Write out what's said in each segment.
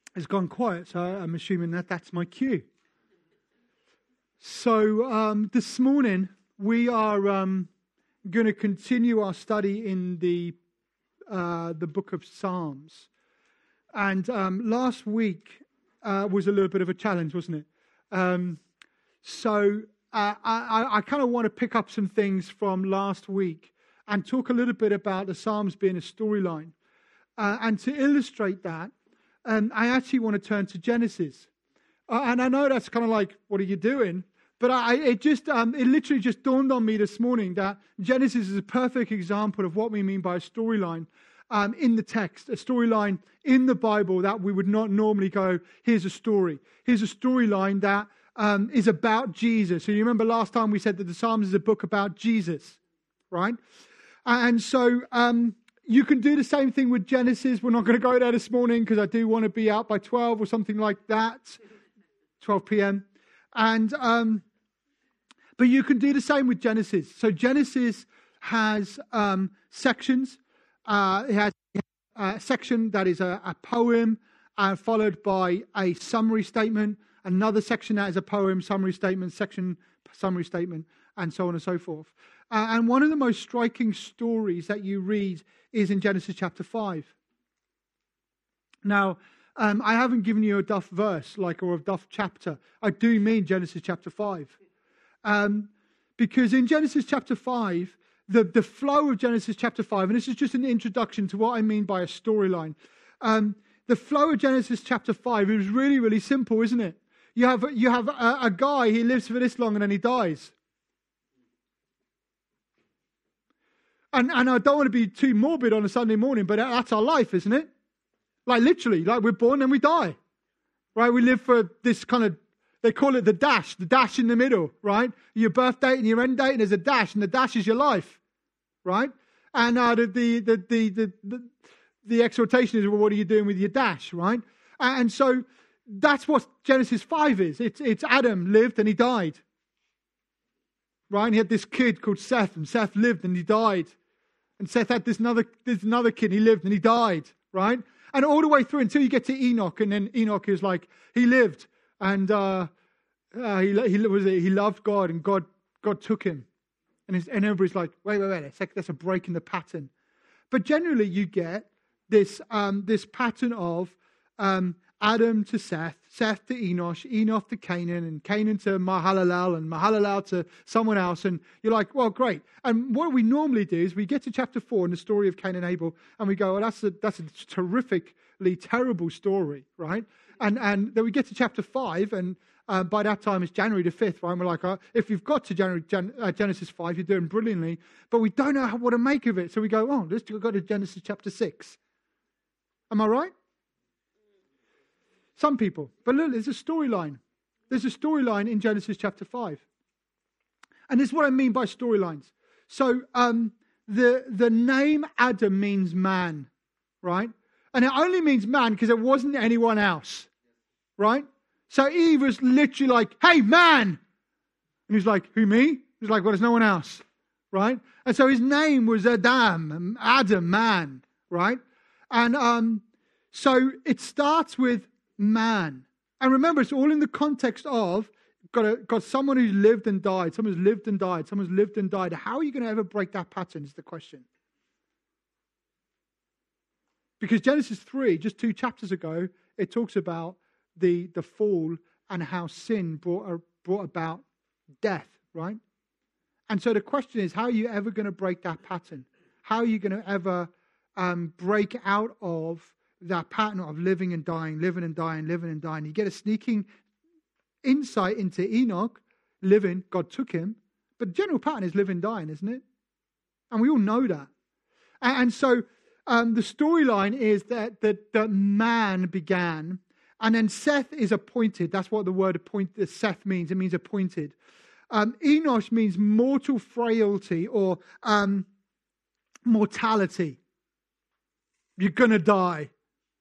has gone quiet, so I'm assuming that that's my cue. So this morning we are going to continue our study in the book of Psalms. And last week was a little bit of a challenge, wasn't it? So I kind of want to pick up some things from last week and talk a little bit about the Psalms being a storyline. And to illustrate that, I actually want to turn to Genesis. And I know that's kind of like, what are you doing? But it literally just dawned on me this morning that Genesis is a perfect example of what we mean by a storyline in the text, a storyline in the Bible that we would not normally go, here's a story. Here's a storyline that is about Jesus. So you remember last time we said that the Psalms is a book about Jesus, right? And so you can do the same thing with Genesis. We're not going to go there this morning because I do want to be out by 12 or something like that, 12 p.m. And but you can do the same with Genesis. So Genesis has sections. It has a section that is a poem followed by a summary statement. Another section that is a poem, summary statement, section, summary statement, and so on and so forth. And one of the most striking stories that you read is in Genesis chapter 5. Now, I haven't given you a Duff verse or a Duff chapter. I do mean Genesis chapter 5. Because in Genesis chapter 5, the flow of Genesis chapter 5, and this is just an introduction to what I mean by a storyline. The flow of Genesis chapter 5 is really, really simple, isn't it? You have a guy, he lives for this long and then he dies. And I don't want to be too morbid on a Sunday morning, but that's our life, isn't it? Like literally, like we're born and we die, right? We live for this kind of, they call it the dash in the middle, right? Your birth date and your end date, and there's a dash, and the dash is your life, right? And the exhortation is, well, what are you doing with your dash, right? And so that's what Genesis 5 is. It's Adam lived and he died, right? And he had this kid called Seth, and Seth lived and he died. And Seth had this another kid, he lived and he died, right? And all the way through until you get to Enoch, and then Enoch is like, he lived, and he loved God, and God took him. And everybody's like, wait, that's a break in the pattern. But generally you get this pattern of Adam to Seth, Seth to Enosh, Enoch to Canaan, and Canaan to Mahalalel, and Mahalalel to someone else. And you're like, well, great. And what we normally do is we get to chapter 4 in the story of Cain and Abel, and we go, well, that's a terrifically terrible story, right? And then we get to chapter 5, and by that time it's January the 5th, right? And we're like, if you've got to Genesis 5, you're doing brilliantly, but we don't know what to make of it. So we go, let's go to Genesis chapter 6. Am I right? Some people. But look, there's a storyline. There's a storyline in Genesis chapter 5. And this is what I mean by storylines. So the name Adam means man, right? And it only means man because there wasn't anyone else, right? So Eve was literally like, hey, man. And he's like, who, me? He's like, well, there's no one else, right? And so his name was Adam, man, right? And so it starts with man. And remember, it's all in the context of got someone who's lived and died, someone's lived and died, someone's lived and died. How are you going to ever break that pattern is the question. Because Genesis 3, just 2 chapters ago, it talks about the fall and how sin brought about death, right? And so the question is, how are you ever going to break that pattern? How are you going to ever break out of that pattern of living and dying, living and dying, living and dying? You get a sneaking insight into Enoch, living, God took him, but the general pattern is living, dying, isn't it? And we all know that. And so the storyline is that man began, and then Seth is appointed. That's what the word appointed, Seth means. It means appointed. Enosh means mortal frailty or mortality. You're going to die.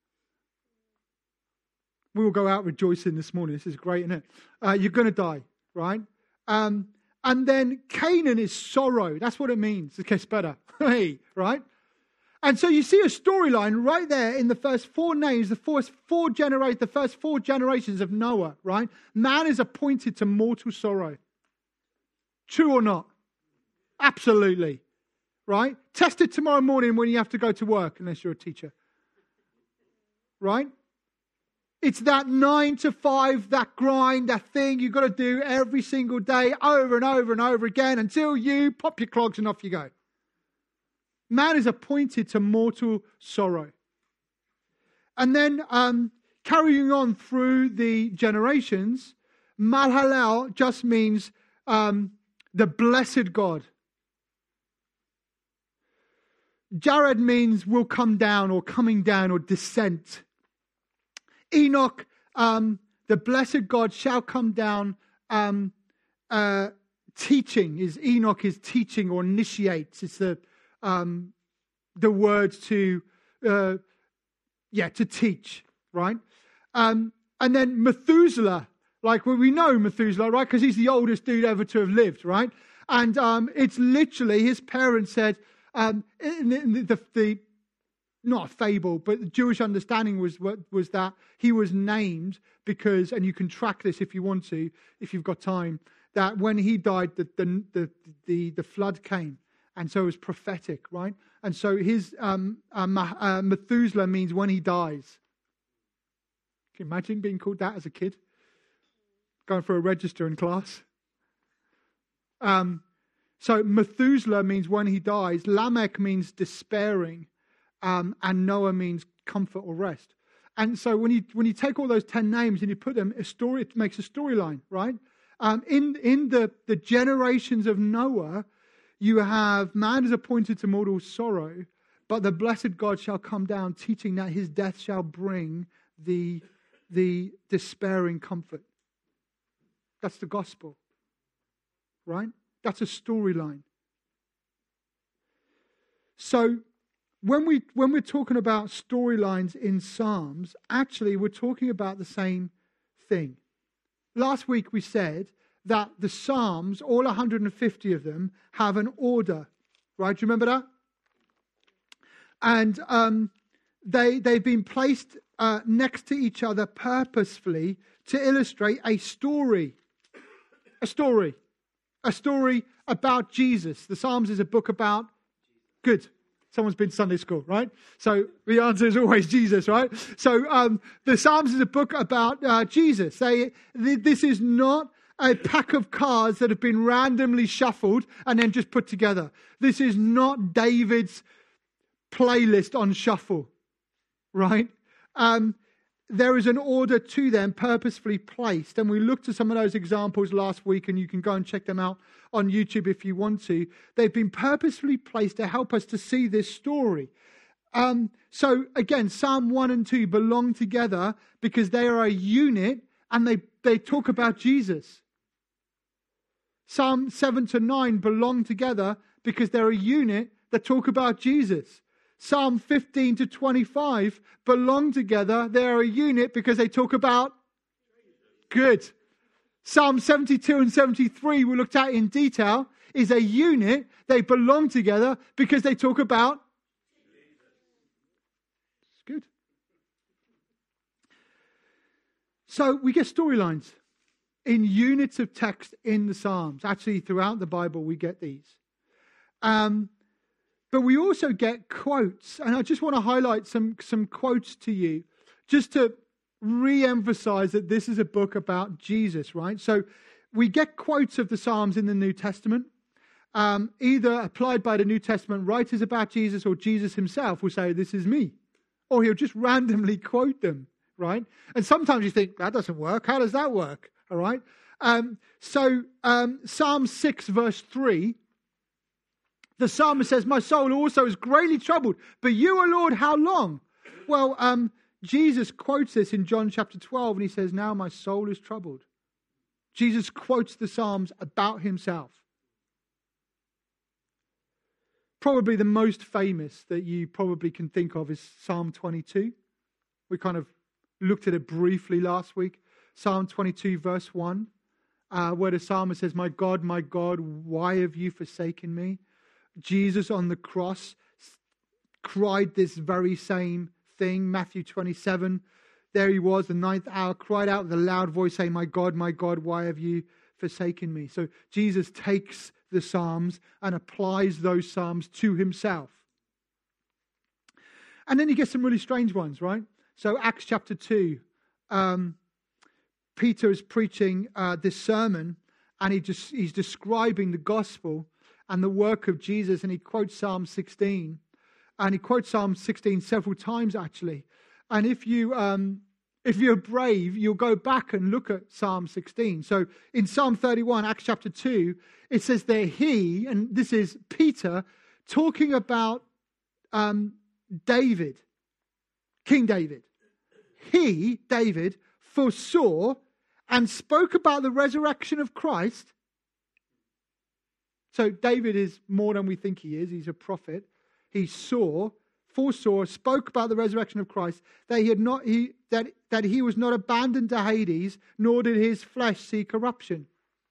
We will go out rejoicing this morning. This is great, isn't it? You're going to die, right? And then Canaan is sorrow. That's what it means. It gets better. Hey, right? And so you see a storyline right there in the first four names, the first four generations of Noah, right? Man is appointed to mortal sorrow. True or not? Absolutely. Right? Test it tomorrow morning when you have to go to work, unless you're a teacher. Right? It's that 9 to 5, that grind, that thing you've got to do every single day, over and over and over again, until you pop your clogs and off you go. Man is appointed to mortal sorrow. And then carrying on through the generations, Mahalalel just means the blessed God. Jared means will come down or coming down or descent. Enoch, the blessed God shall come down. Teaching is Enoch is teaching or initiates. It's the words to teach, right? And then Methuselah, like we know Methuselah, right? Because he's the oldest dude ever to have lived, right? And it's literally his parents said, the not a fable, but the Jewish understanding was that he was named because, and you can track this if you want to, if you've got time, that when he died, the flood came. And so it was prophetic, right? And so his Methuselah means when he dies. Can you imagine being called that as a kid? Going for a register in class. So Methuselah means when he dies. Lamech means despairing. And Noah means comfort or rest. And so when you take all those 10 names and you put them, it makes a storyline, right? In the generations of Noah, you have man is appointed to mortal sorrow, but the blessed God shall come down, teaching that his death shall bring the despairing comfort. That's the gospel, right? That's a storyline. So when we're talking about storylines in Psalms, actually we're talking about the same thing. Last week we said that the Psalms, all 150 of them, have an order. Right? Do you remember that? And they've been placed next to each other purposefully to illustrate a story. A story about Jesus. The Psalms is a book about good. Someone's been Sunday school, right? So the answer is always Jesus, right? So the Psalms is a book about Jesus. This is not a pack of cards that have been randomly shuffled and then just put together. This is not David's playlist on shuffle, right? There is an order to them purposefully placed. And we looked at some of those examples last week, and you can go and check them out on YouTube if you want to. They've been purposefully placed to help us to see this story. So again, Psalm 1 and 2 belong together because they are a unit and they talk about Jesus. Psalm 7 to 9 belong together because they're a unit that talk about Jesus. Psalm 15 to 25 belong together. They're a unit because they talk about good. Psalm 72 and 73 we looked at in detail is a unit. They belong together because they talk about it's good. So we get storylines in units of text in the Psalms. Actually, throughout the Bible, we get these. But we also get quotes. And I just want to highlight some quotes to you, just to re-emphasize that this is a book about Jesus, right? So we get quotes of the Psalms in the New Testament, either applied by the New Testament writers about Jesus, or Jesus himself will say, "This is me." Or he'll just randomly quote them, right? And sometimes you think, that doesn't work. How does that work? All right. Psalm 6 verse 3, the psalmist says, "My soul also is greatly troubled, but you, O Lord, how long?" Well, Jesus quotes this in John chapter 12, and he says, "Now my soul is troubled." Jesus quotes the Psalms about himself. Probably the most famous that you probably can think of is Psalm 22. We kind of looked at it briefly last week. Psalm 22 verse 1, where the psalmist says, my God, why have you forsaken me?" Jesus on the cross cried this very same thing. Matthew 27, there he was, the ninth hour, cried out with a loud voice, saying, my God, why have you forsaken me? So Jesus takes the Psalms and applies those Psalms to himself. And then you get some really strange ones, right? So Acts chapter 2, Peter is preaching this sermon, and he's describing the gospel and the work of Jesus, and he quotes Psalm 16. And he quotes Psalm 16 several times, actually. And if you're brave, you'll go back and look at Psalm 16. So in Psalm 31, Acts chapter 2, it says there he, and this is Peter, talking about David, King David. He, David, foresaw and spoke about the resurrection of Christ. So David is more than we think he is. He's a prophet. He foresaw, spoke about the resurrection of Christ, that he was not abandoned to Hades, nor did his flesh see corruption.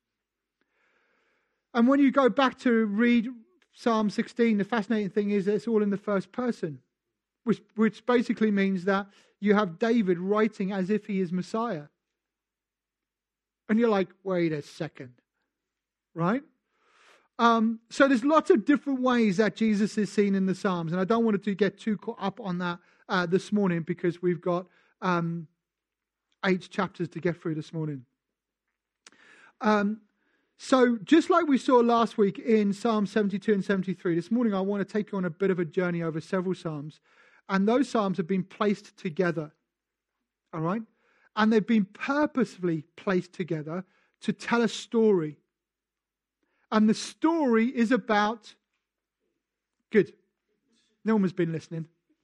And when you go back to read Psalm 16, the fascinating thing is that it's all in the first person, which basically means that you have David writing as if he is Messiah. And you're like, wait a second, right? So there's lots of different ways that Jesus is seen in the Psalms, and I don't want to get too caught up on that this morning, because we've got 8 chapters to get through this morning. So just like we saw last week in Psalm 72 and 73, this morning I want to take you on a bit of a journey over several Psalms, and those Psalms have been placed together, all right? And they've been purposefully placed together to tell a story. And the story is about... Good. No one has been listening.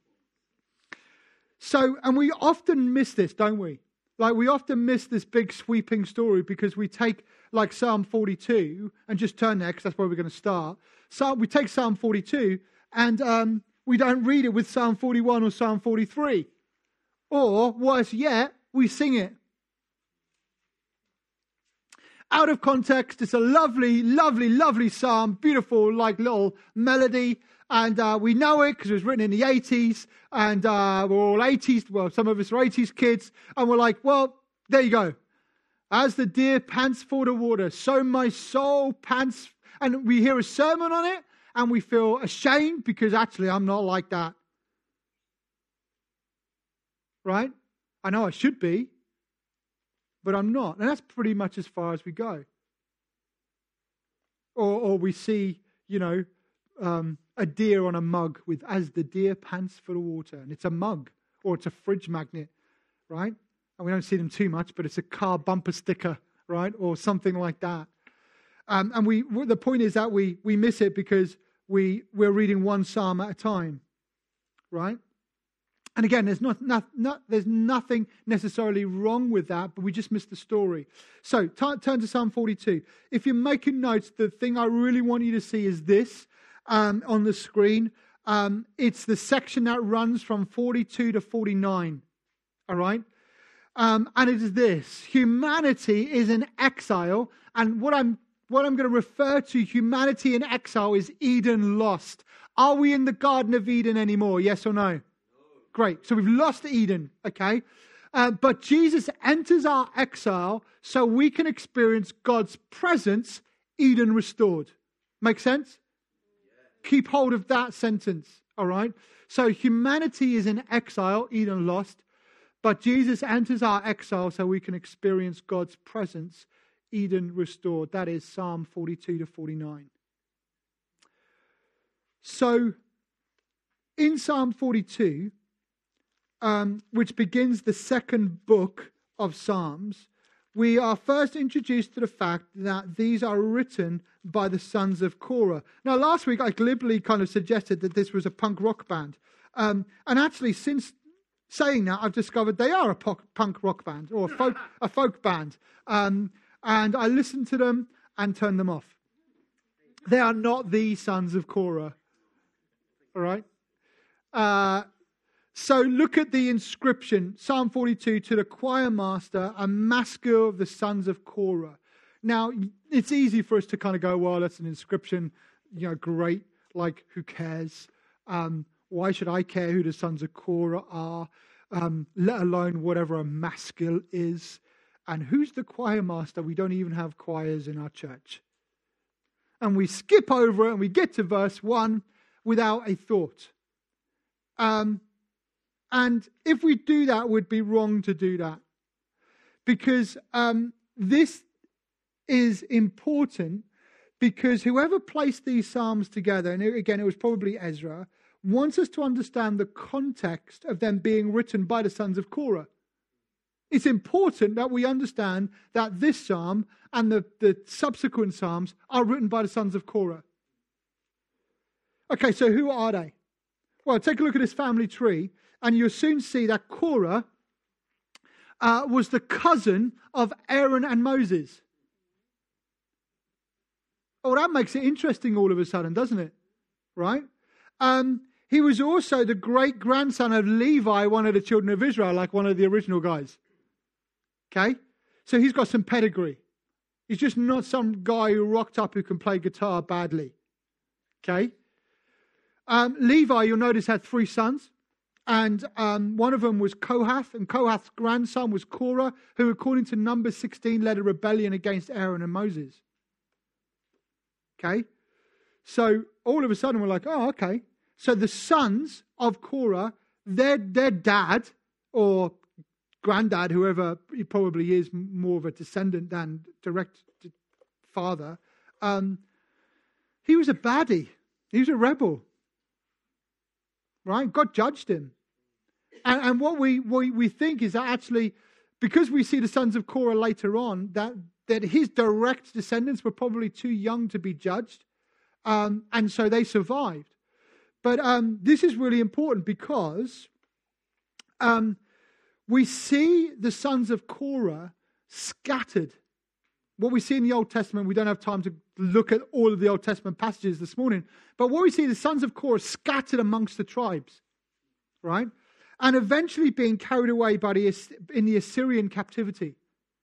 So, and we often miss this, don't we? Like, we often miss this big sweeping story because we take, like, Psalm 42, and just turn there because that's where we're going to start. So we take Psalm 42 and we don't read it with Psalm 41 or Psalm 43. Or, worse yet, we sing it. Out of context, it's a lovely, lovely, lovely psalm, beautiful, like little melody, and we know it because it was written in the 80s, and we're all 80s, well, some of us are 80s kids, and we're like, well, there you go. As the deer pants for the water, so my soul pants, and we hear a sermon on it, and we feel ashamed because actually I'm not like that. Right? I know I should be, but I'm not. And that's pretty much as far as we go. Or we see, a deer on a mug with as the deer pants for the water. And it's a mug, or it's a fridge magnet, right? And we don't see them too much, but it's a car bumper sticker, right? Or something like that. And the point is that we miss it because we're reading one psalm at a time, right? And again, there's nothing necessarily wrong with that, but we just missed the story. So turn to Psalm 42. If you're making notes, the thing I really want you to see is this on the screen. It's the section that runs from 42 to 49. All right? And it is this. Humanity is in exile, and what I'm going to refer to humanity in exile is Eden lost. Are we in the Garden of Eden anymore? Yes or no? Great. So we've lost Eden, okay? But Jesus enters our exile so we can experience God's presence, Eden restored. Make sense? Yeah. Keep hold of that sentence, all right? So humanity is in exile, Eden lost, but Jesus enters our exile so we can experience God's presence, Eden restored. That is Psalm 42 to 49. So in Psalm 42... which begins the second book of Psalms, we are first introduced to the fact that these are written by the sons of Korah. Now, last week I glibly kind of suggested that this was a punk rock band. And actually, since saying that, I've discovered they are a punk rock band, or a folk band. And I listened to them and turned them off. They are not the sons of Korah. All right? So look at the inscription, Psalm 42, to the choir master, a maskil of the sons of Korah. Now, it's easy for us to kind of go, well, that's an inscription, great, like, who cares? Why should I care who the sons of Korah are, let alone whatever a maskil is? And who's the choir master? We don't even have choirs in our church. And we skip over it and we get to verse 1 without a thought. And if we do that, it would be wrong to do that. Because this is important, because whoever placed these psalms together, and again it was probably Ezra, wants us to understand the context of them being written by the sons of Korah. It's important that we understand that this psalm and the subsequent psalms are written by the sons of Korah. Okay, so who are they? Well, take a look at this family tree, and you'll soon see that Korah was the cousin of Aaron and Moses. Oh, that makes it interesting all of a sudden, doesn't it? Right? He was also the great-grandson of Levi, one of the children of Israel, like one of the original guys. Okay? So he's got some pedigree. He's just not some guy who rocked up who can play guitar badly. Okay? Levi, you'll notice, had 3 sons. And one of them was Kohath. And Kohath's grandson was Korah, who, according to Numbers 16, led a rebellion against Aaron and Moses. Okay? So all of a sudden we're like, oh, okay. So the sons of Korah, their dad, or granddad, whoever he probably is, more of a descendant than direct father, he was a baddie. He was a rebel. Right? God judged him. And what we think is that actually, because we see the sons of Korah later on, that his direct descendants were probably too young to be judged. And so they survived. But this is really important because we see the sons of Korah scattered. What we see in the Old Testament, we don't have time to look at all of the Old Testament passages this morning, but what we see, the sons of Korah scattered amongst the tribes, right? And eventually being carried away in the Assyrian captivity.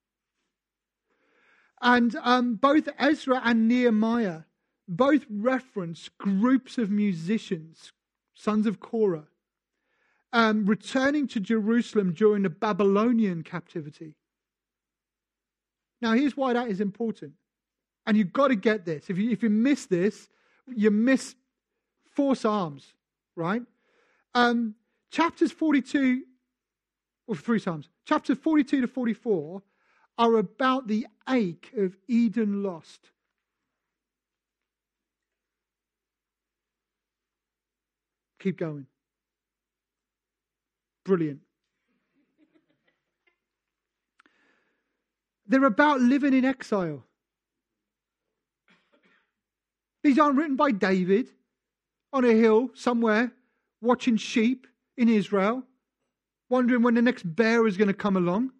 And both Ezra and Nehemiah both reference groups of musicians, sons of Korah, returning to Jerusalem during the Babylonian captivity. Now, here's why that is important. And you've got to get this. If you miss this, you miss 4 Psalms, right? Chapters 42, or 3 Psalms, chapters 42 to 44 are about the ache of Eden lost. Keep going. Brilliant. They're about living in exile. These aren't written by David on a hill somewhere, watching sheep in Israel, wondering when the next bear is going to come along.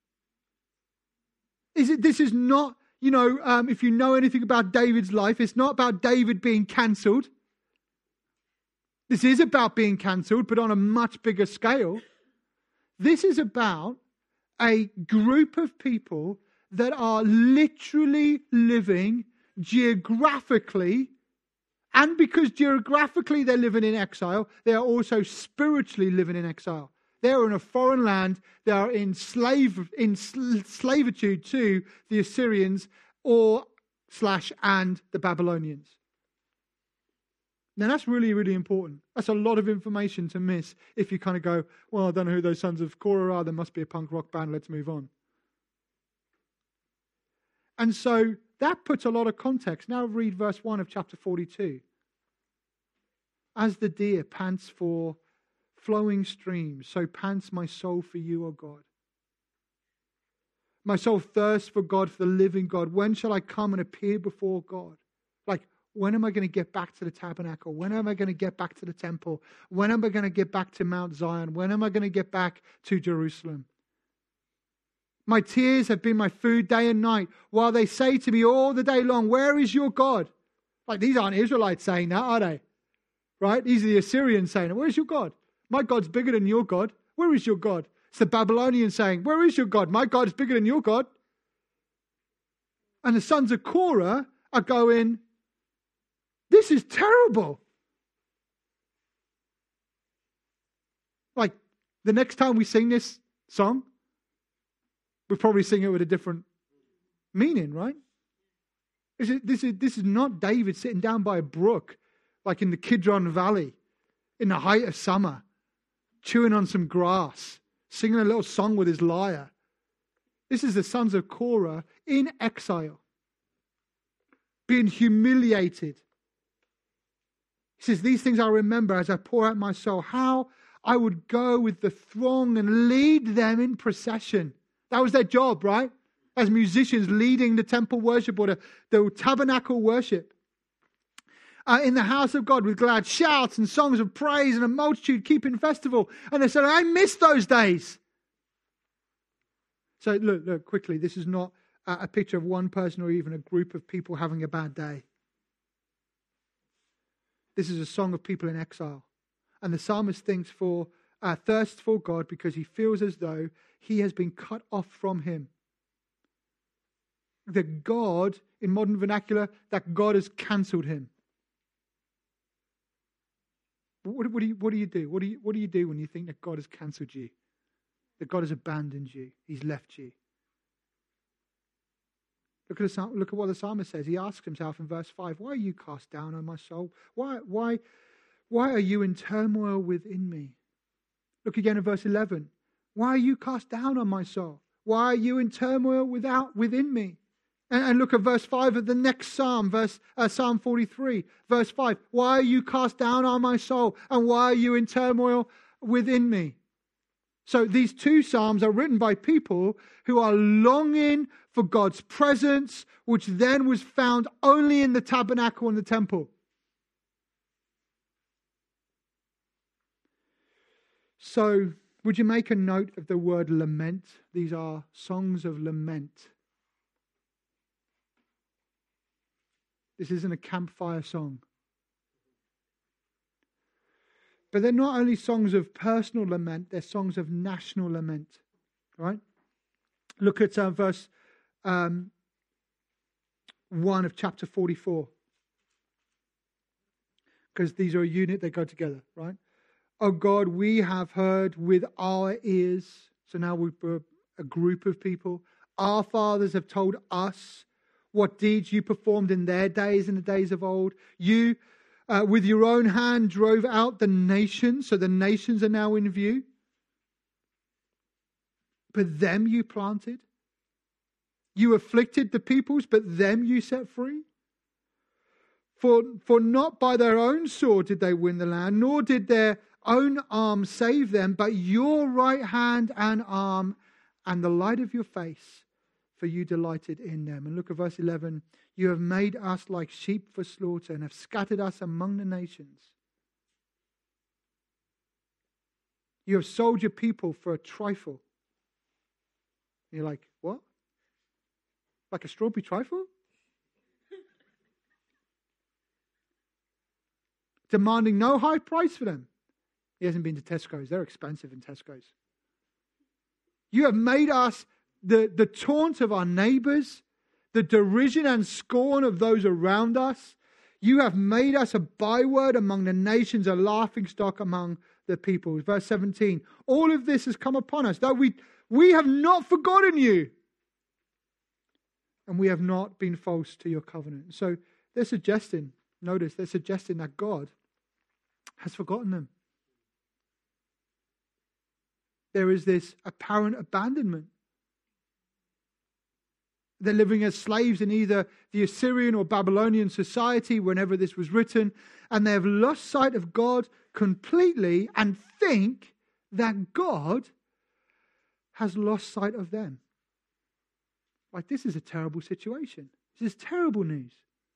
This is not, if you know anything about David's life, it's not about David being cancelled. This is about being cancelled, but on a much bigger scale. This is about a group of people that are literally living geographically, and because geographically they're living in exile, they are also spiritually living in exile. They are in a foreign land. They are in slavitude to the Assyrians and the Babylonians. Now that's really, really important. That's a lot of information to miss if you kind of go, well, I don't know who those sons of Korah are. There must be a punk rock band. Let's move on. And so that puts a lot of context. Now read verse 1 of chapter 42. As the deer pants for flowing streams, so pants my soul for you, O God. My soul thirsts for God, for the living God. When shall I come and appear before God? Like, when am I going to get back to the tabernacle? When am I going to get back to the temple? When am I going to get back to Mount Zion? When am I going to get back to Jerusalem? My tears have been my food day and night, while they say to me all the day long, where is your God? Like, these aren't Israelites saying that, are they? Right? These are the Assyrians saying it. Where is your God? My God's bigger than your God. Where is your God? It's the Babylonians saying, where is your God? My God is bigger than your God. And the sons of Korah are going, this is terrible. Like, the next time we sing this song, we'll probably sing it with a different meaning, right? This is not David sitting down by a brook, like in the Kidron Valley, in the height of summer, chewing on some grass, singing a little song with his lyre. This is the sons of Korah in exile, being humiliated. He says, these things I remember as I pour out my soul, how I would go with the throng and lead them in procession. That was their job, right? As musicians leading the temple worship or the tabernacle worship. In the house of God with glad shouts and songs of praise and a multitude keeping festival. And they said, I miss those days. So look, quickly, this is not a picture of one person or even a group of people having a bad day. This is a song of people in exile. And the psalmist thirsts for God because he feels as though he has been cut off from him. That God, in modern vernacular, that God has cancelled him. What do you do? What do you do when you think that God has cancelled you? That God has abandoned you? He's left you. Look at what the psalmist says. He asks himself in verse 5, why are you cast down, O my soul? Why are you in turmoil within me? Look again at verse 11. Why are you cast down, O my soul? Why are you in turmoil within me? And look at verse 5 of the next psalm, Psalm 43, verse 5. Why are you cast down, O my soul? And why are you in turmoil within me? So these two psalms are written by people who are longing for God's presence, which then was found only in the tabernacle and the temple. So would you make a note of the word lament? These are songs of lament. This isn't a campfire song. But they're not only songs of personal lament, they're songs of national lament. Right? Look at verse 1 of chapter 44. Because these are a unit, they go together, right? Oh God, we have heard with our ears. So now we're a group of people. Our fathers have told us what deeds you performed in their days, in the days of old. You, with your own hand, drove out the nations. So the nations are now in view. But them you planted. You afflicted the peoples, but them you set free. For not by their own sword did they win the land, nor did their own arm save them, but your right hand and arm and the light of your face, for you delighted in them. And look at verse 11. You have made us like sheep for slaughter and have scattered us among the nations. You have sold your people for a trifle. And you're like, what? Like a strawberry trifle? Demanding no high price for them. He hasn't been to Tesco's. They're expensive in Tesco's. You have made us the taunt of our neighbors, the derision and scorn of those around us. You have made us a byword among the nations, a laughingstock among the peoples. Verse 17. All of this has come upon us, though we have not forgotten you. And we have not been false to your covenant. So they're suggesting that God has forgotten them. There is this apparent abandonment. They're living as slaves in either the Assyrian or Babylonian society whenever this was written, and they have lost sight of God completely and think that God has lost sight of them. Like, this is a terrible situation. This is terrible news.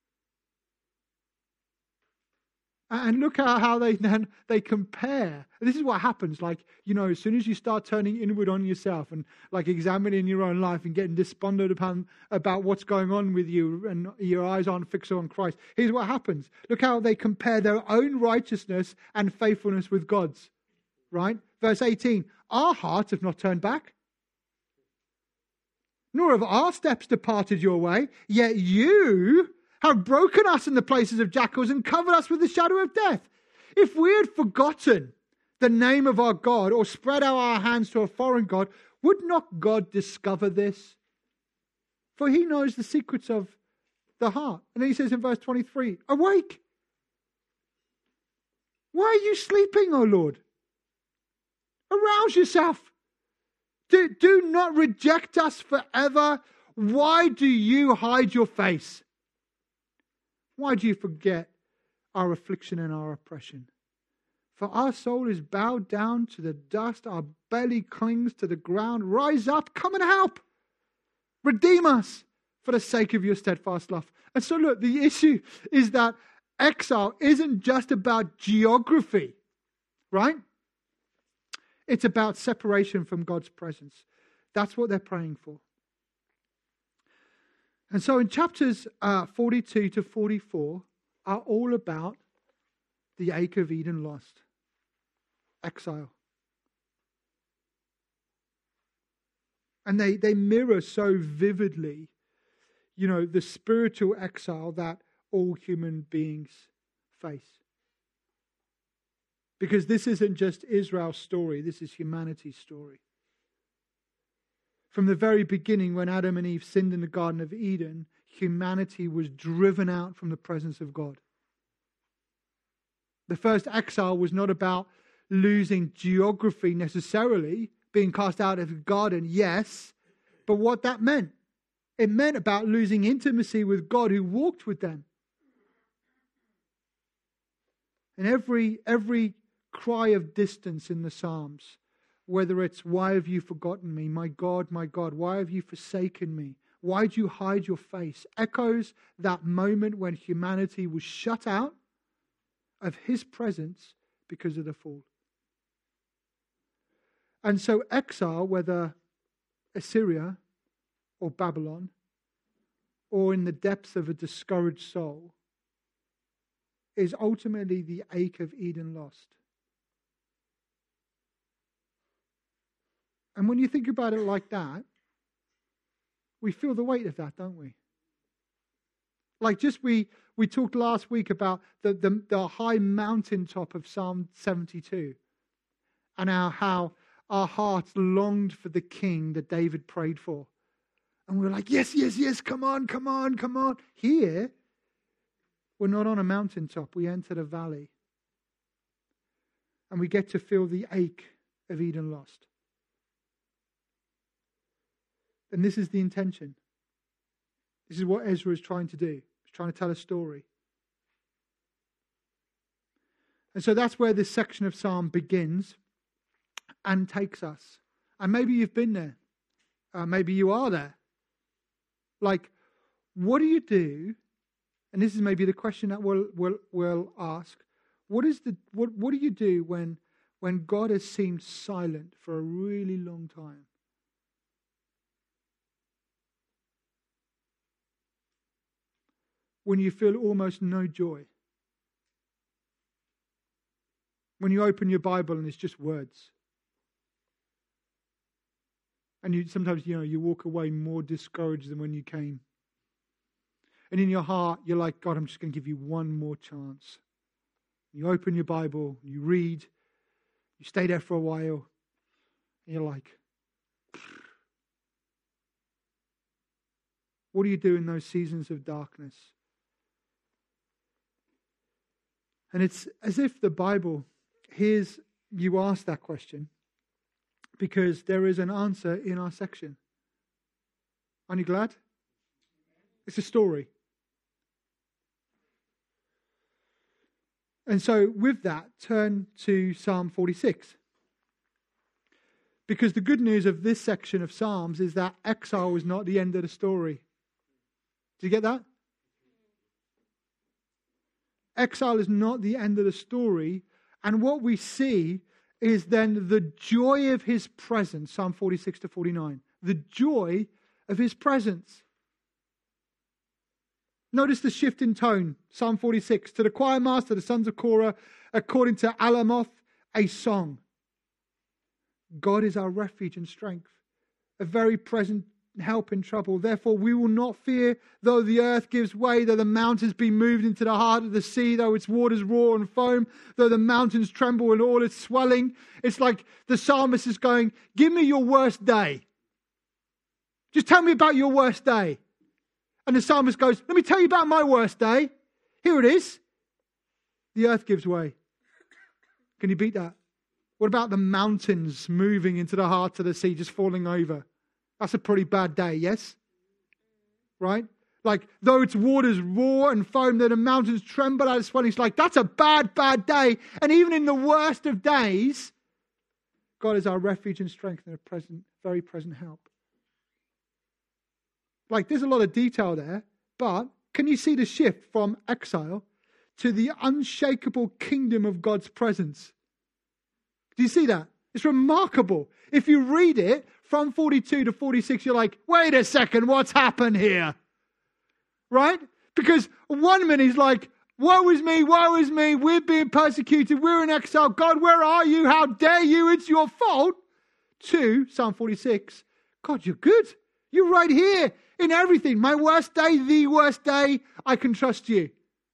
And look at how they compare. This is what happens. Like, as soon as you start turning inward on yourself and like examining your own life and getting despondent about what's going on with you and your eyes aren't fixed on Christ, here's what happens. Look how they compare their own righteousness and faithfulness with God's. Right? Verse 18. Our hearts have not turned back, nor have our steps departed your way, yet you have broken us in the places of jackals and covered us with the shadow of death. If we had forgotten the name of our God or spread out our hands to a foreign God, would not God discover this? For he knows the secrets of the heart. And then he says in verse 23, awake. Why are you sleeping, O Lord? Arouse yourself. Do not reject us forever. Why do you hide your face? Why do you forget our affliction and our oppression? For our soul is bowed down to the dust. Our belly clings to the ground. Rise up, come and help. Redeem us for the sake of your steadfast love. And so look, the issue is that exile isn't just about geography, right? It's about separation from God's presence. That's what they're praying for. And so in chapters 42 to 44 are all about the ache of Eden lost. Exile. And they mirror so vividly, the spiritual exile that all human beings face. Because this isn't just Israel's story, this is humanity's story. From the very beginning, when Adam and Eve sinned in the Garden of Eden, humanity was driven out from the presence of God. The first exile was not about losing geography necessarily, being cast out of the garden, yes, but what that meant. It meant about losing intimacy with God who walked with them. And every cry of distance in the Psalms, whether it's, why have you forgotten me? My God, why have you forsaken me? Why do you hide your face? Echoes that moment when humanity was shut out of his presence because of the fall. And so exile, whether Assyria or Babylon, or in the depths of a discouraged soul, is ultimately the ache of Eden lost. And when you think about it like that, we feel the weight of that, don't we? Like we talked last week about the high mountaintop of Psalm 72 and how our hearts longed for the king that David prayed for. And we were like, yes, come on. Here, we're not on a mountaintop. We entered a valley. And we get to feel the ache of Eden lost. And this is the intention. This is what Ezra is trying to do. He's trying to tell a story. And so that's where this section of Psalm begins and takes us. And maybe you've been there. Maybe you are there. Like, what do you do? And this is maybe the question that we'll ask. What do you do when God has seemed silent for a really long time? When you feel almost no joy? When you open your Bible and it's just words? And sometimes you walk away more discouraged than when you came. And in your heart, you're like, God, I'm just going to give you one more chance. You open your Bible, you read, you stay there for a while, and you're like, what do you do in those seasons of darkness? And it's as if the Bible hears you ask that question, because there is an answer in our section. Aren't you glad? It's a story. And so with that, turn to Psalm 46. Because the good news of this section of Psalms is that exile is not the end of the story. Did you get that? Exile is not the end of the story. And what we see is then the joy of his presence, Psalm 46 to 49. The joy of his presence. Notice the shift in tone. Psalm 46. To the choir master, the sons of Korah, according to Alamoth, a song. God is our refuge and strength, a very present help in trouble. Therefore, we will not fear, though the earth gives way, though the mountains be moved into the heart of the sea, though its waters roar and foam, though the mountains tremble and all its swelling. It's like the psalmist is going, give me your worst day. Just tell me about your worst day. And the psalmist goes, let me tell you about my worst day. Here it is. The earth gives way. Can you beat that? What about the mountains moving into the heart of the sea, just falling over? That's a pretty bad day, yes? Right? Like, though its waters roar and foam, though the mountains tremble at its swelling, it's like, that's a bad, bad day. And even in the worst of days, God is our refuge and strength and a present, very present help. Like, there's a lot of detail there, but can you see the shift from exile to the unshakable kingdom of God's presence? Do you see that? It's remarkable. If you read it from 42 to 46, you're like, wait a second, what's happened here? Right? Because 1 minute he's like, woe is me, we're being persecuted, we're in exile, God, where are you? How dare you? It's your fault. 2, Psalm 46, God, you're good. You're right here in everything. My worst day, the worst day, I can trust you.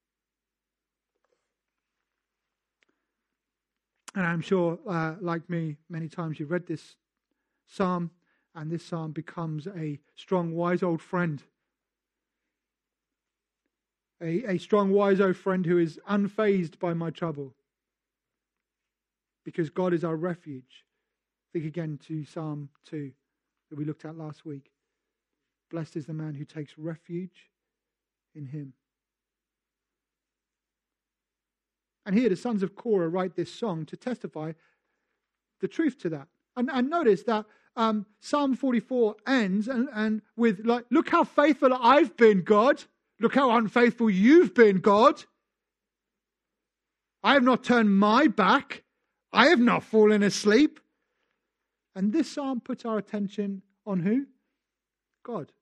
And I'm sure, like me, many times you've read this psalm, and this psalm becomes a strong, wise old friend. A strong, wise old friend who is unfazed by my trouble. Because God is our refuge. Think again to Psalm 2 that we looked at last week. Blessed is the man who takes refuge in him. And here the sons of Korah write this song to testify the truth to that. And notice that Psalm 44 ends and with like, look how faithful I've been, God. Look how unfaithful you've been, God. I have not turned my back. I have not fallen asleep. And this psalm puts our attention on who? God.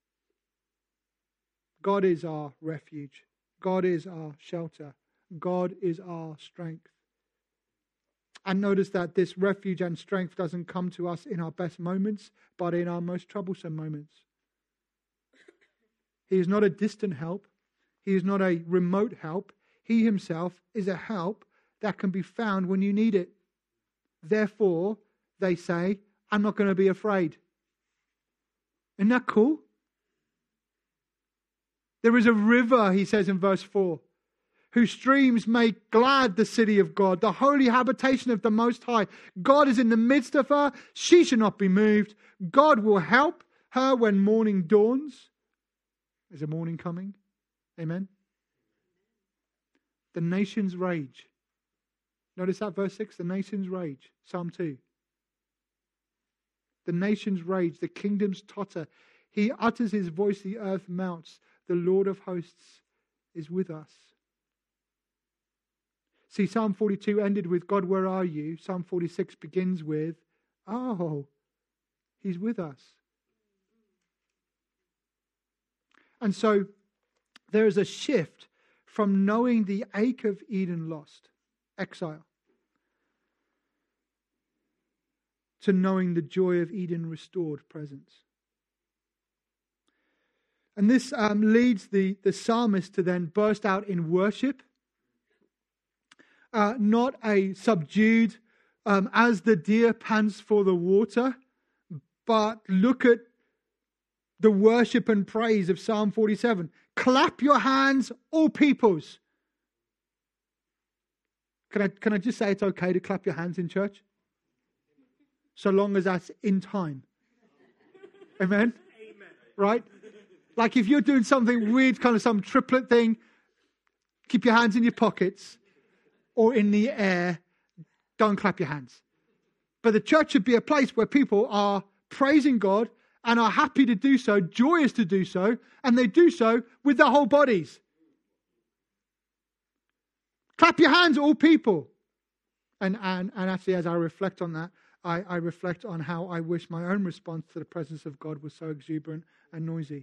God is our refuge. God is our shelter. God is our strength. And notice that this refuge and strength doesn't come to us in our best moments, but in our most troublesome moments. He is not a distant help. He is not a remote help. He himself is a help that can be found when you need it. Therefore, they say, I'm not going to be afraid. Isn't that cool? There is a river, he says in verse 4, whose streams make glad the city of God, the holy habitation of the Most High. God is in the midst of her. She shall not be moved. God will help her when morning dawns. Is a morning coming? Amen. The nations rage. Notice that verse 6, the nations rage. Psalm 2. The nations rage, the kingdoms totter. He utters his voice, the earth melts. The Lord of hosts is with us. See, Psalm 42 ended with, God, where are you? Psalm 46 begins with, oh, he's with us. And so there is a shift from knowing the ache of Eden lost, exile, to knowing the joy of Eden restored, presence. And this leads the psalmist to then burst out in worship. Not a subdued, as the deer pants for the water, but look at the worship and praise of Psalm 47. Clap your hands, all peoples. Can I just say it's okay to clap your hands in church? So long as that's in time. Amen? Amen. Right? Like if you're doing something weird, kind of some triplet thing, keep your hands in your pockets or in the air, don't clap your hands. But the church should be a place where people are praising God and are happy to do so, joyous to do so, and they do so with their whole bodies. Clap your hands, all people. And actually, as I reflect on that, I reflect on how I wish my own response to the presence of God was so exuberant and noisy.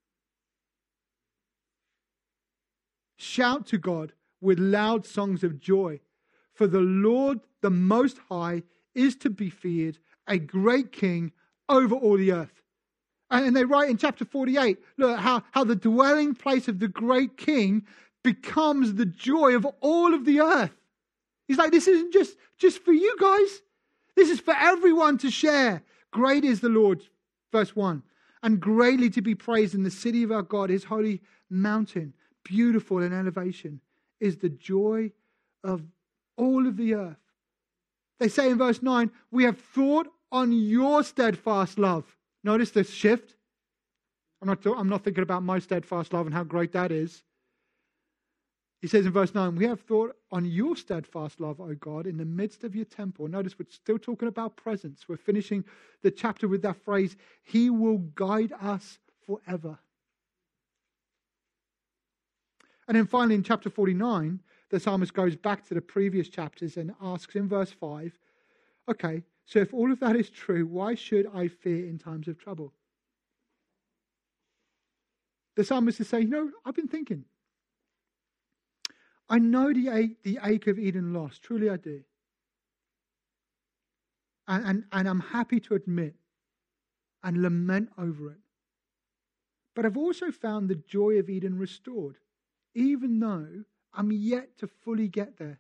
Shout to God with loud songs of joy, for the Lord, the Most High, is to be feared, a great king over all the earth. And they write in chapter 48, look, how the dwelling place of the great king becomes the joy of all of the earth. He's like, this isn't just for you guys. This is for everyone to share. Great is the Lord, verse 1, and greatly to be praised in the city of our God, his holy mountain, beautiful in elevation, is the joy of all of the earth. They say in verse 9, we have thought on your steadfast love. Notice the shift. I'm not thinking about my steadfast love and how great that is. He says in verse 9, we have thought on your steadfast love, O God, in the midst of your temple. Notice we're still talking about presence. We're finishing the chapter with that phrase, he will guide us forever. And then finally in chapter 49, the psalmist goes back to the previous chapters and asks in verse 5, okay, so if all of that is true, why should I fear in times of trouble? The psalmist is saying, I've been thinking. I know the ache of Eden lost. Truly I do. And I'm happy to admit and lament over it. But I've also found the joy of Eden restored, even though I'm yet to fully get there.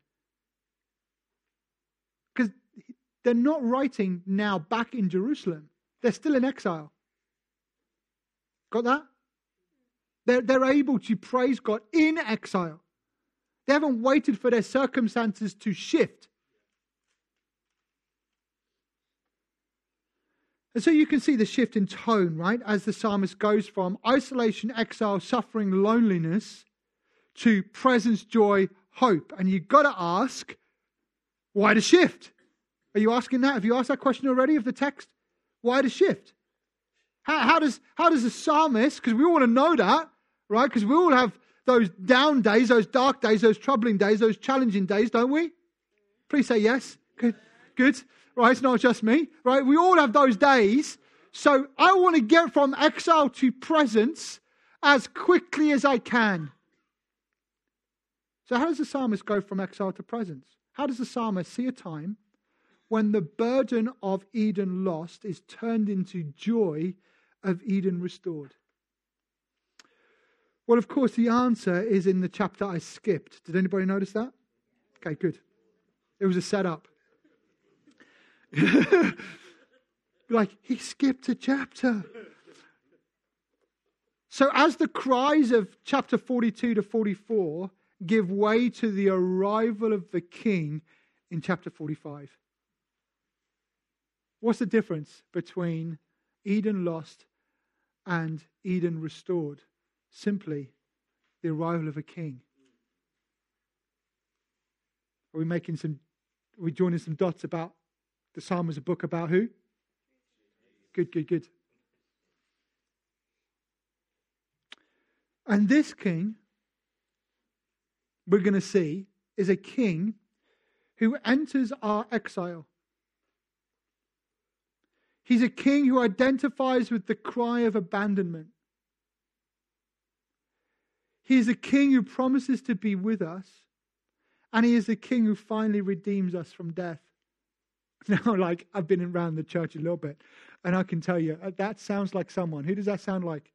Because they're not writing now back in Jerusalem. They're still in exile. Got that? They're able to praise God in exile. They haven't waited for their circumstances to shift. And so you can see the shift in tone, right? As the psalmist goes from isolation, exile, suffering, loneliness to presence, joy, hope. And you've got to ask, why the shift? Are you asking that? Have you asked that question already of the text? Why the shift? How does the psalmist, because we all want to know that, right? Because we all have those down days, those dark days, those troubling days, those challenging days, don't we? Please say yes. Good. Right, it's not just me, right? We all have those days. So I want to get from exile to presence as quickly as I can. So how does the psalmist go from exile to presence? How does the psalmist see a time when the burden of Eden lost is turned into joy of Eden restored? Well, of course, the answer is in the chapter I skipped. Did anybody notice that? Okay, good. It was a setup. Like, he skipped a chapter. So as the cries of chapter 42 to 44 give way to the arrival of the king in chapter 45. What's the difference between Eden lost and Eden restored? Simply the arrival of a king. Are we joining some dots about the psalm is a book about who? Good. And this king, we're going to see, is a king who enters our exile. He's a king who identifies with the cry of abandonment. He is a king who promises to be with us. And he is the king who finally redeems us from death. Now, I've been around the church a little bit, and I can tell you, that sounds like someone. Who does that sound like?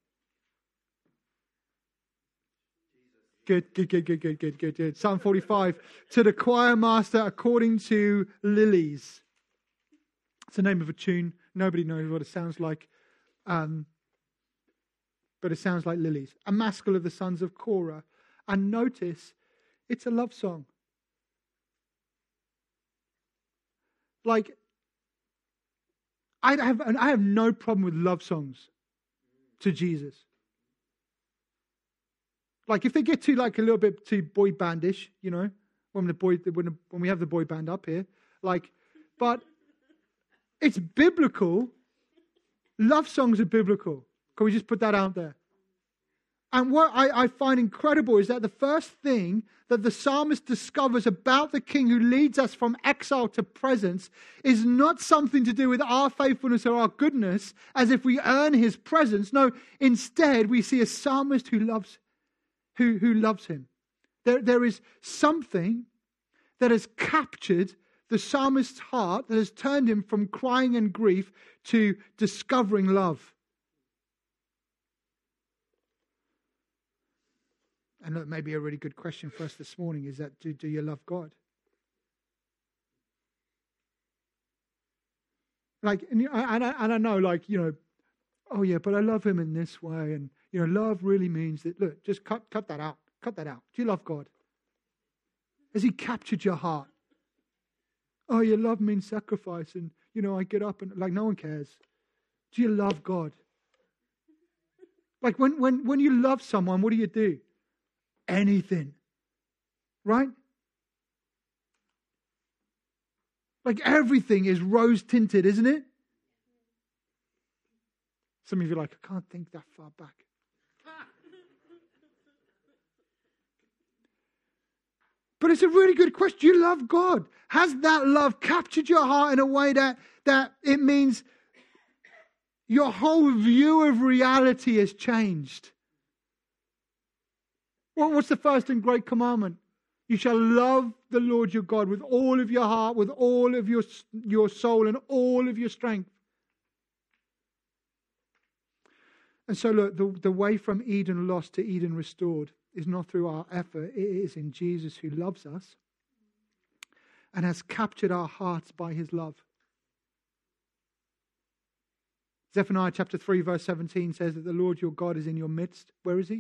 Good. Psalm 45. To the choir master according to lilies. It's the name of a tune. Nobody knows what it sounds like. But it sounds like lilies. A maskil of the sons of Korah. And notice, it's a love song. I have no problem with love songs to Jesus. If they get to a little bit too boy bandish, when we have the boy band up here, but it's biblical. Love songs are biblical. Can we just put that out there? And what I find incredible is that the first thing that the psalmist discovers about the king who leads us from exile to presence is not something to do with our faithfulness or our goodness, as if we earn his presence. No, instead we see a psalmist who loves him. There is something that has captured the psalmist's heart that has turned him from crying and grief to discovering love. And look, maybe a really good question for us this morning is that, do you love God? Like, and I know, like, oh yeah, but I love him in this way. And, love really means that, look, just cut that out. Cut that out. Do you love God? Has he captured your heart? Oh, your love means sacrifice. And, I get up and, like, no one cares. Do you love God? Like, when you love someone, what do? Anything. Right? Like, everything is rose-tinted, isn't it? Some of you are like, I can't think that far back. But it's a really good question. Do you love God? Has that love captured your heart in a way that it means your whole view of reality has changed? Well, what's the first and great commandment? You shall love the Lord your God with all of your heart, with all of your soul, and all of your strength. And so look, the way from Eden lost to Eden restored is not through our effort. It is in Jesus who loves us and has captured our hearts by his love. Zephaniah chapter 3 verse 17 says that the Lord your God is in your midst. Where is he?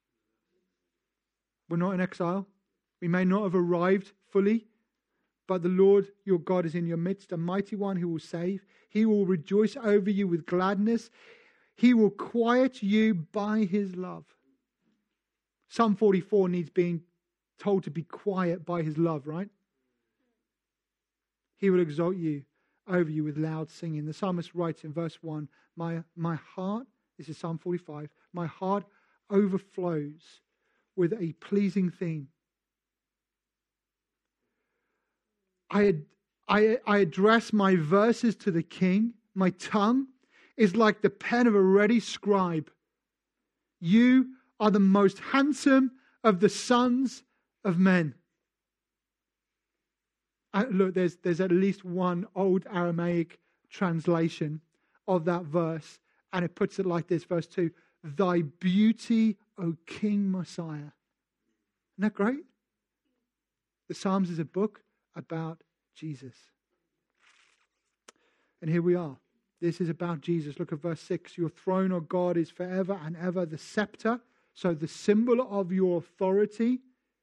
We're not in exile. We may not have arrived fully, but the Lord your God is in your midst, a mighty one who will save. He will rejoice over you with gladness. He will quiet you by his love. Psalm 44 needs being told to be quiet by his love, right? He will exalt you over you with loud singing. The psalmist writes in verse 1, my heart, this is Psalm 45, my heart overflows with a pleasing theme. I address my verses to the king. My tongue is like the pen of a ready scribe. You are the most handsome of the sons of men. Look, there's at least one old Aramaic translation of that verse, and it puts it like this, verse 2, thy beauty, O King Messiah. Isn't that great? The Psalms is a book about Jesus. And here we are. This is about Jesus. Look at verse 6. Your throne, O God, is forever and ever. The scepter, so the symbol of your authority,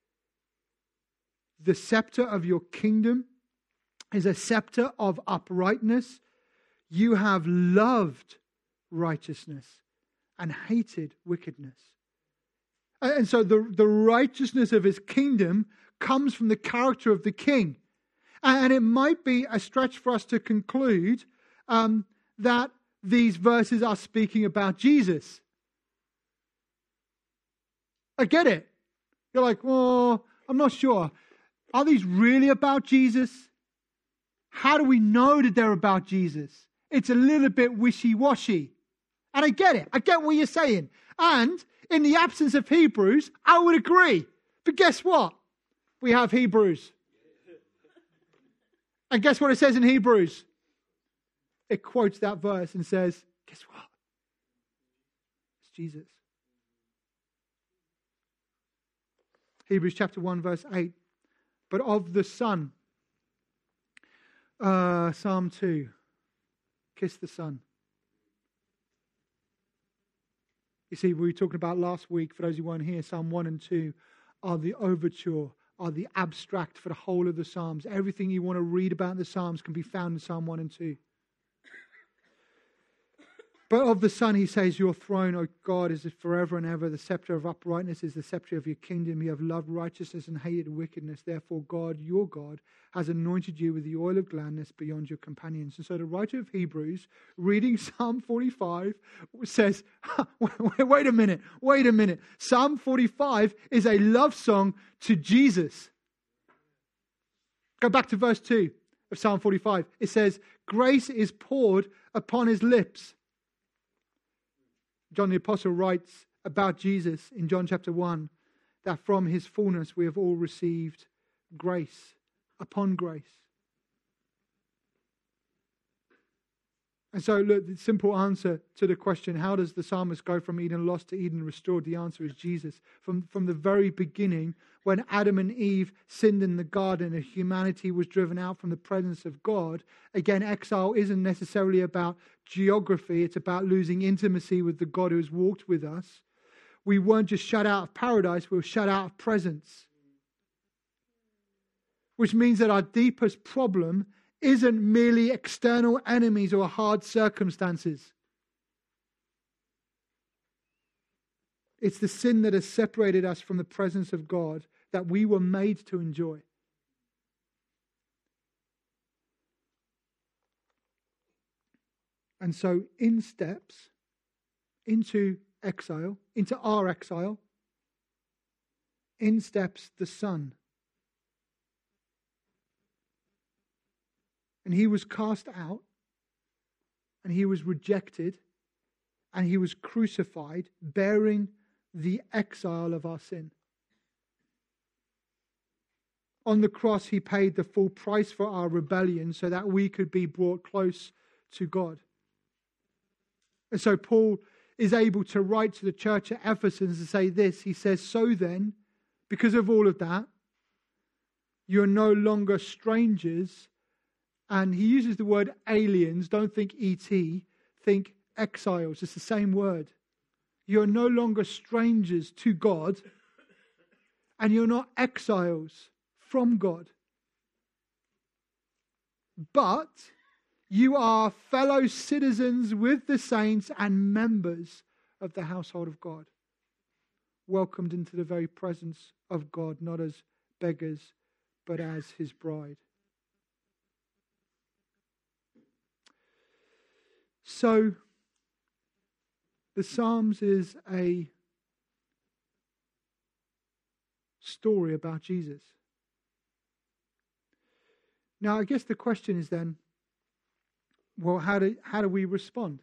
the scepter of your kingdom is a scepter of uprightness. You have loved righteousness and hated wickedness. And so the righteousness of his kingdom comes from the character of the king. And it might be a stretch for us to conclude that these verses are speaking about Jesus. I get it. You're like, well, I'm not sure. Are these really about Jesus? How do we know that they're about Jesus? It's a little bit wishy-washy. And I get it. I get what you're saying. And in the absence of Hebrews, I would agree. But guess what? We have Hebrews. And guess what it says in Hebrews? It quotes that verse and says, guess what? It's Jesus. Hebrews chapter 1 verse 8. But of the Son, Psalm 2, kiss the Son. You see, we were talking about last week, for those who weren't here, Psalm 1 and 2 are the overture, are the abstract for the whole of the Psalms. Everything you want to read about the Psalms can be found in Psalm 1 and 2. But of the Son, he says, your throne, O God, is forever and ever. The scepter of uprightness is the scepter of your kingdom. You have loved righteousness and hated wickedness. Therefore, God, your God, has anointed you with the oil of gladness beyond your companions. And so the writer of Hebrews, reading Psalm 45, says, wait a minute. Psalm 45 is a love song to Jesus. Go back to verse 2 of Psalm 45. It says, grace is poured upon his lips. John the Apostle writes about Jesus in John chapter 1 that from his fullness we have all received grace upon grace. And so, look, the simple answer to the question, how does the psalmist go from Eden lost to Eden restored? The answer is Jesus. From the very beginning, when Adam and Eve sinned in the garden and humanity was driven out from the presence of God, again, exile isn't necessarily about geography. It's about losing intimacy with the God who has walked with us. We weren't just shut out of paradise, we were shut out of presence. Which means that our deepest problem isn't merely external enemies or hard circumstances. It's the sin that has separated us from the presence of God that we were made to enjoy. And so in steps into exile, into our exile, in steps the Son. And he was cast out, and he was rejected, and he was crucified, bearing the exile of our sin. On the cross, he paid the full price for our rebellion so that we could be brought close to God. And so Paul is able to write to the church at Ephesus and say this. He says, so then, because of all of that, you're no longer strangers. And he uses the word aliens. Don't think ET. Think exiles. It's the same word. You're no longer strangers to God. And you're not exiles from God. But you are fellow citizens with the saints and members of the household of God. Welcomed into the very presence of God, not as beggars, but as his bride. So, the Psalms is a story about Jesus. Now, I guess the question is then, well, how do we respond?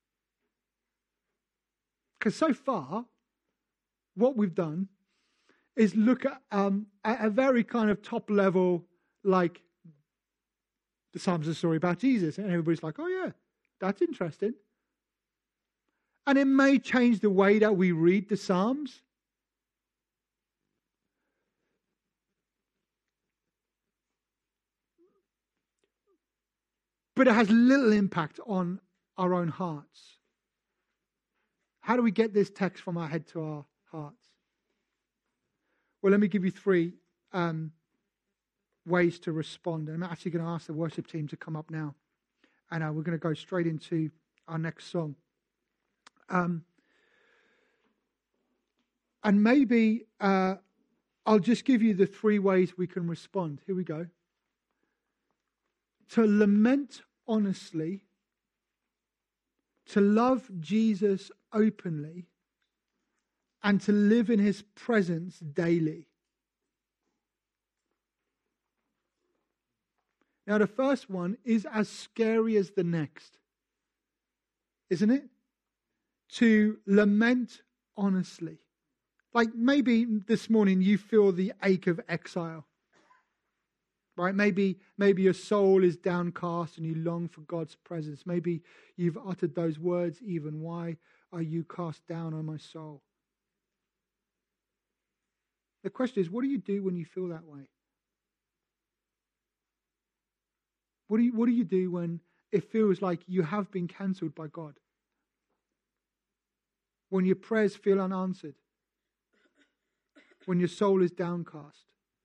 Because so far, what we've done is look at a very kind of top level, like the Psalms is a story about Jesus. And everybody's like, oh yeah, that's interesting. And it may change the way that we read the Psalms. But it has little impact on our own hearts. How do we get this text from our head to our hearts? Well, let me give you three ways to respond. And I'm actually going to ask the worship team to come up now. And we're going to go straight into our next song. And maybe I'll just give you the three ways we can respond. Here we go. To lament honestly, to love Jesus openly, and to live in his presence daily. Now, the first one is as scary as the next, isn't it? To lament honestly. Like maybe this morning you feel the ache of exile. Right? Maybe your soul is downcast and you long for God's presence. Maybe you've uttered those words even. Why are you cast down on my soul? The question is, what do you do when you feel that way? What do you do when it feels like you have been cancelled by God? When your prayers feel unanswered? When your soul is downcast?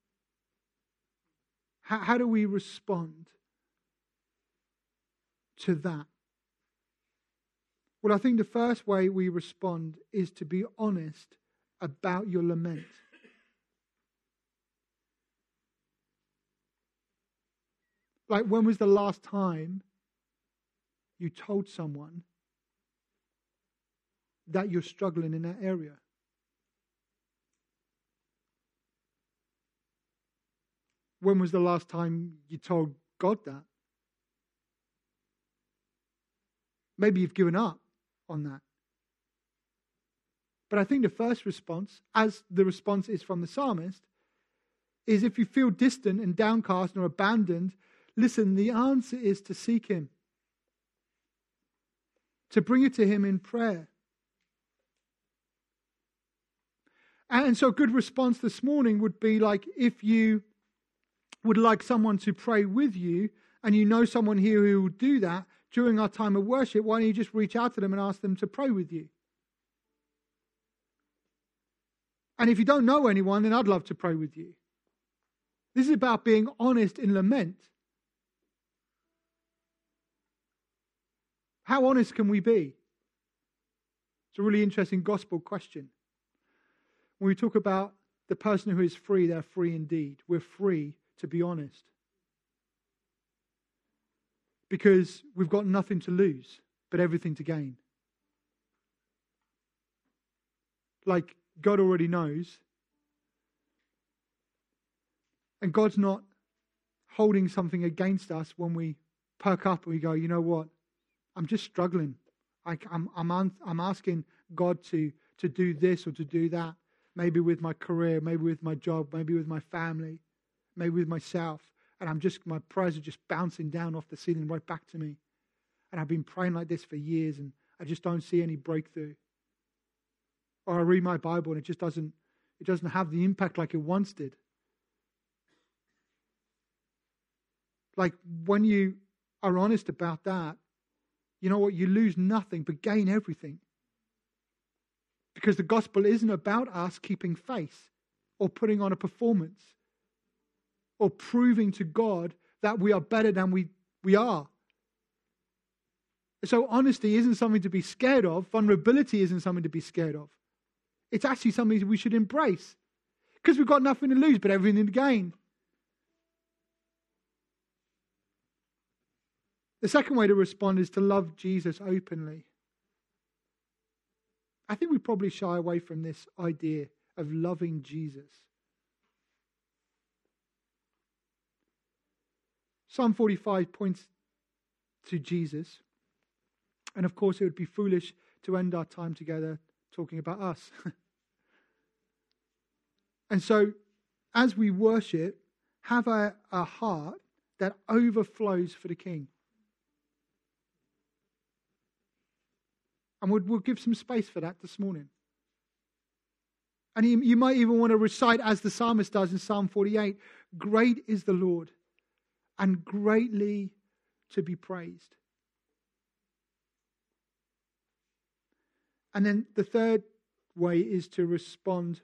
How do we respond to that? Well, I think the first way we respond is to be honest about your lament. Like, when was the last time you told someone that you're struggling in that area? When was the last time you told God that? Maybe you've given up on that. But I think the first response, as the response is from the psalmist, is if you feel distant and downcast or abandoned, listen, the answer is to seek him. to bring it to him in prayer. And so a good response this morning would be like, if you would like someone to pray with you, and you know someone here who will do that during our time of worship, why don't you just reach out to them and ask them to pray with you? And if you don't know anyone, then I'd love to pray with you. This is about being honest in lament. How honest can we be? It's a really interesting gospel question. When we talk about the person who is free, they're free indeed. We're free to be honest. Because we've got nothing to lose, but everything to gain. Like God already knows. And God's not holding something against us when we perk up and we go, you know what? I'm just struggling. I'm asking God to do this or to do that. Maybe with my career, maybe with my job, maybe with my family, maybe with myself. And my prayers are just bouncing down off the ceiling right back to me. And I've been praying like this for years and I just don't see any breakthrough. Or I read my Bible and it doesn't have the impact like it once did. Like when you are honest about that, you know what? You lose nothing but gain everything. Because the gospel isn't about us keeping faith or putting on a performance or proving to God that we are better than we are. So honesty isn't something to be scared of. Vulnerability isn't something to be scared of. It's actually something that we should embrace. Because we've got nothing to lose but everything to gain. The second way to respond is to love Jesus openly. I think we probably shy away from this idea of loving Jesus. Psalm 45 points to Jesus. And of course, it would be foolish to end our time together talking about us. And so, as we worship, have a heart that overflows for the King. And we'll give some space for that this morning. And you might even want to recite, as the psalmist does in Psalm 48, great is the Lord and greatly to be praised. And then the third way is to respond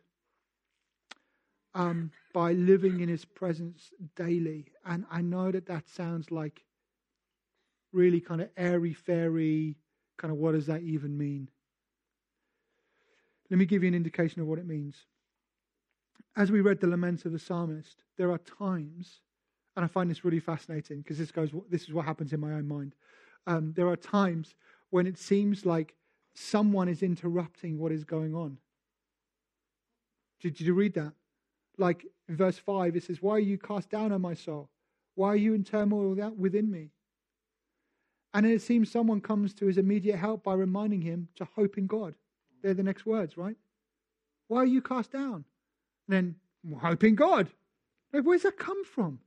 by living in his presence daily. And I know that sounds like really kind of airy-fairy, kind of what does that even mean? Let me give you an indication of what it means. As we read the laments of the psalmist, there are times, and I find this really fascinating because this is what happens in my own mind. There are times when it seems like someone is interrupting what is going on. Did you read that? Like in verse 5, it says, "Why are you cast down, O my soul? Why are you in turmoil within me?" And then it seems someone comes to his immediate help by reminding him to hope in God. They're the next words, right? Why are you cast down? And then, hope in God. Like, where's that come from?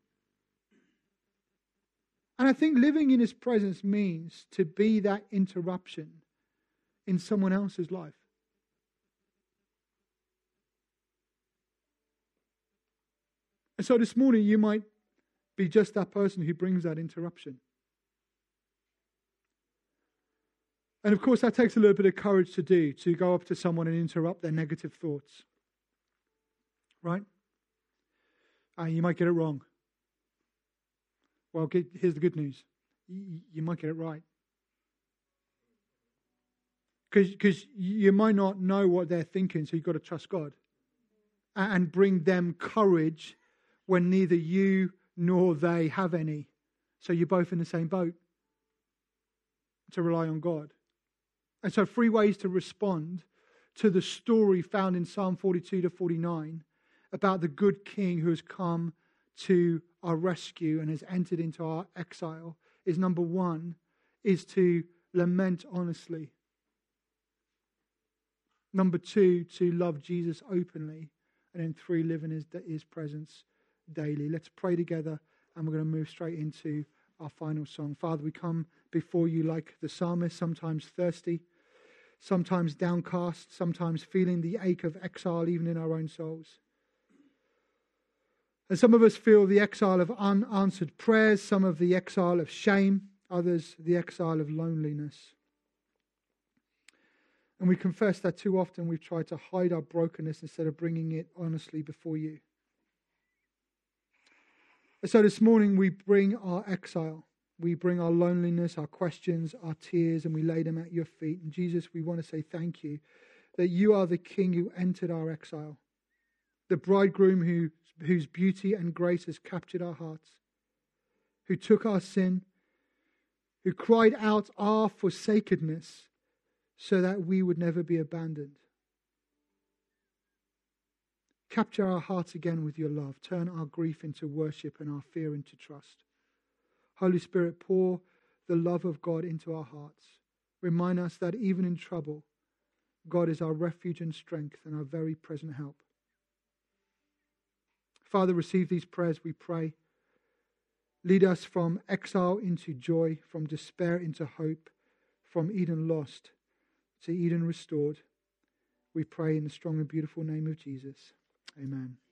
And I think living in his presence means to be that interruption in someone else's life. And so this morning you might be just that person who brings that interruption. And of course that takes a little bit of courage to do, to go up to someone and interrupt their negative thoughts. Right? You might get it wrong. Well, here's the good news. You might get it right. Because you might not know what they're thinking, so you've got to trust God. And bring them courage when neither you nor they have any. So you're both in the same boat. To rely on God. And so 3 ways to respond to the story found in Psalm 42 to 49 about the good King who has come to our rescue and has entered into our exile is, number 1, is to lament honestly. Number 2, to love Jesus openly. And then 3, live in his presence daily. Let's pray together and we're going to move straight into our final song. Father, we come before you like the psalmist, sometimes thirsty, sometimes downcast, sometimes feeling the ache of exile even in our own souls. And some of us feel the exile of unanswered prayers, some of the exile of shame, others the exile of loneliness. And we confess that too often we've tried to hide our brokenness instead of bringing it honestly before you. And so this morning we bring our exile. We bring our loneliness, our questions, our tears, and we lay them at your feet. And Jesus, we want to say thank you that you are the King who entered our exile, the bridegroom whose beauty and grace has captured our hearts, who took our sin, who cried out our forsakenness so that we would never be abandoned. Capture our hearts again with your love. Turn our grief into worship and our fear into trust. Holy Spirit, pour the love of God into our hearts. Remind us that even in trouble, God is our refuge and strength and our very present help. Father, receive these prayers, we pray. Lead us from exile into joy, from despair into hope, from Eden lost to Eden restored. We pray in the strong and beautiful name of Jesus. Amen.